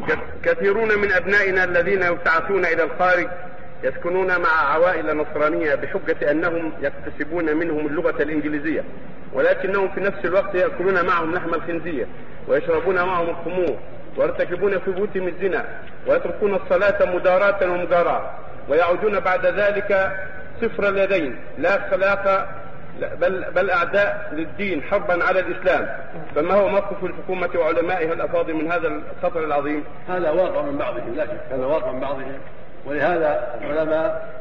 كثيرون من أبنائنا الذين يبتعثون إلى الخارج يسكنون مع عوائل نصرانية بحجة أنهم يكتسبون منهم اللغة الإنجليزية، ولكنهم في نفس الوقت يأكلون معهم لحم الخنزير ويشربون معهم الخمور ويرتكبون في بيوتهم الزنا ويتركون الصلاة مداراة ومجاراة، ويعودون بعد ذلك صفر اليدين لا خلاق بل أعداء للدين حربا على الإسلام. فما هو موقف الحكومة وعلمائها الأفاضل من هذا الخطر العظيم؟ هذا واقع من بعضهم، لا شك هذا واقع من بعضهم، ولهذا العلماء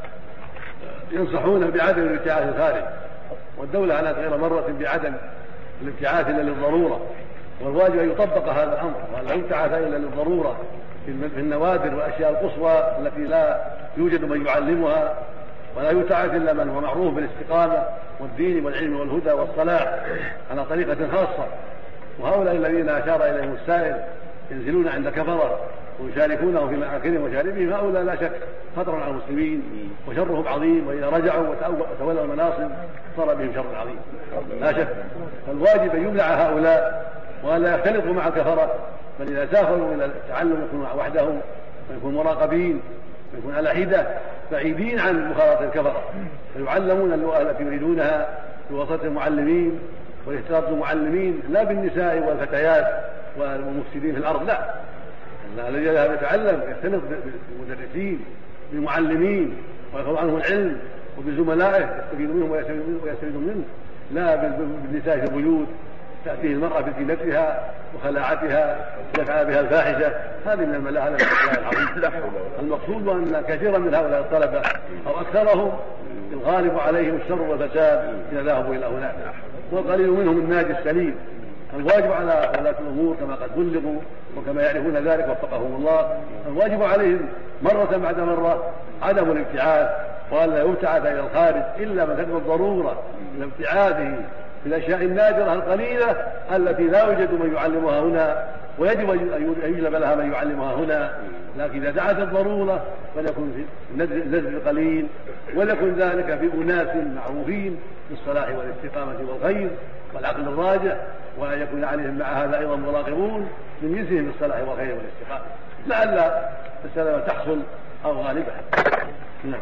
ينصحون بعدم الابتعاث الخارج، والدولة على غير مرة بعدم الابتعاث إلا للضرورة، والواجب أن يطبق هذا الأمر ولا يبتعث إلا للضرورة في النوادر والأشياء القصوى التي لا يوجد من يعلمها، ولا يبتعث إلا من هو معروف بالاستقامة والدين والعلم والهدى والصلاح على طريقة خاصة. وهؤلاء الذين أشار إليهم السائل ينزلون عند كفرة ويشاركونهم في مآكلهم وشاربهم، هؤلاء لا شك خطر على المسلمين وشرهم عظيم، وإذا رجعوا وتولوا المناصب صار بهم شر عظيم لا شك. فالواجب أن يمنع هؤلاء ولا يختلطوا مع الكفرة، بل إذا سافروا إلى التعلم يكونوا وحدهم ويكونوا مراقبين ويكون على حدة بعيدين عن مخالطة الكفرة، فيعلمون اللغة التي يريدونها بواسطة المعلمين والاختلاط بالمعلمين، لا بالنساء والفتيات والمفسدين في الأرض، لا، الذي يذهب يتعلم يختلط بالمدرسين بالمعلمين ويأخذ عنهم العلم وبزملائه يستفيد منهم ويستفيد منه، لا بالنساء في البيوت تأتيه المرأة بزينتها وخلاعتها يفعل بها الفاحشة، هذه من الملاهي العظيمة. المقصود أن كثيرا من هؤلاء الطلبة أو أكثرهم الغالب عليهم الشر والفساد إذا ذهبوا إلى هناك، والقليل منهم الناجي السليم. الواجب على ولاة الأمور كما قد بلغوا وكما يعرفون ذلك وفقهم الله، الواجب عليهم مرة بعد مرة عدم الابتعاث، وألا يبتعث إلى الخارج إلا من تكون الضرورة من ابتعاثه في الأشياء النادرة القليلة التي لا يوجد من يعلمها هنا ويجب أن يجلب لها من يعلمها هنا. لكن إذا دعت الضرورة فليكن في النزل القليل، وليكن ذلك في أناس معروفين بالصلاح والاستقامة والخير والعقل الراجح، وأن يكون عليهم مع هذا أيضا مراقبون من جنسهم بالصلاح والخير والاستقامة لعل السلامة تحصل أو غالبا. نعم.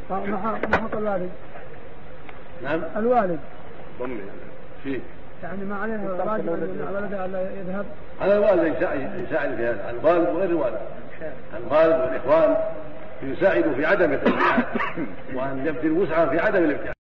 محق الوالد. نعم. الوالد. فيه. يعني ما عليه واجب أن ولده ألا يذهب. على الوالد يساعد في هذا، الوالد وغير الوالد، الوالد والإخوان يساعدوا في عدم الابتعاث وأن يبذل وسعا في عدم الابتعاث.